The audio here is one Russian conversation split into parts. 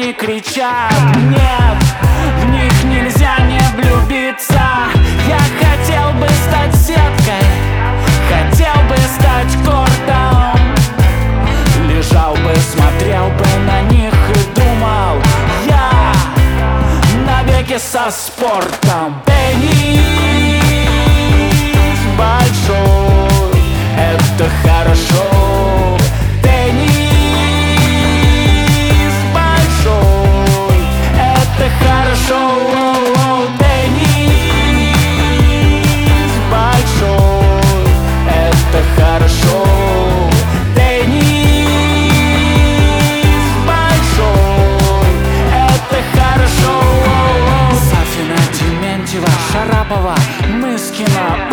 они кричат. Нет, в них нельзя не влюбиться. Я хотел бы стать сеткой, хотел бы стать кортом. Лежал бы, смотрел бы на них и думал: я навеки со спортом. Теннис большой, это хорошо. Теннис большой, это хорошо. Теннис большой, это хорошо. Теннис большой, это хорошо. Сафина, Дементьева, Шарапова, Мыскина,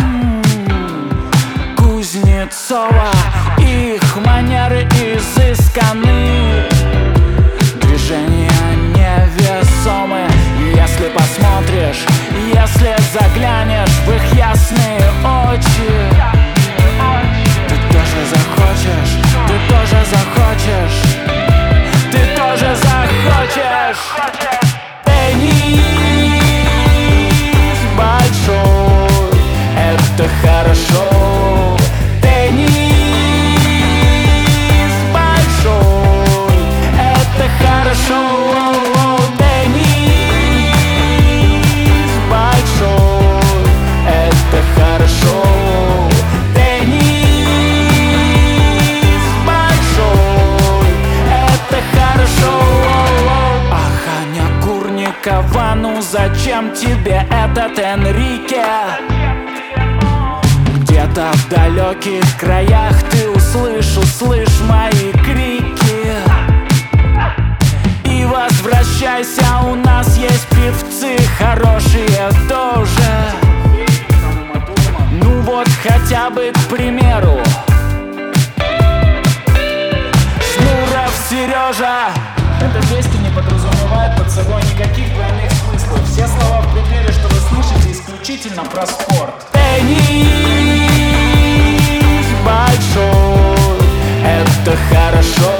Кузнецова. Их манеры изысканы, движения невесомы. Если посмотришь, если заглянешь в их ясные очи, ты тоже захочешь, ты тоже захочешь, ты тоже захочешь. Теннис большой, это хорошо. Теннис большой, это хорошо. Теннис большой, это хорошо. Теннис большой, это хорошо. Ах, Аня Курникова, ну зачем тебе этот Энрике? Где-то в далеких краях ты услышь мои крики. И возвращайся, у нас есть певцы хорошие тоже. Ну вот хотя бы, к примеру, Шнуров Сережа. Эта песня не подразумевает под собой никаких двойных смыслов. Все слова в припеве, что вы слышите, исключительно про спорт. Теннис большой, это хорошо.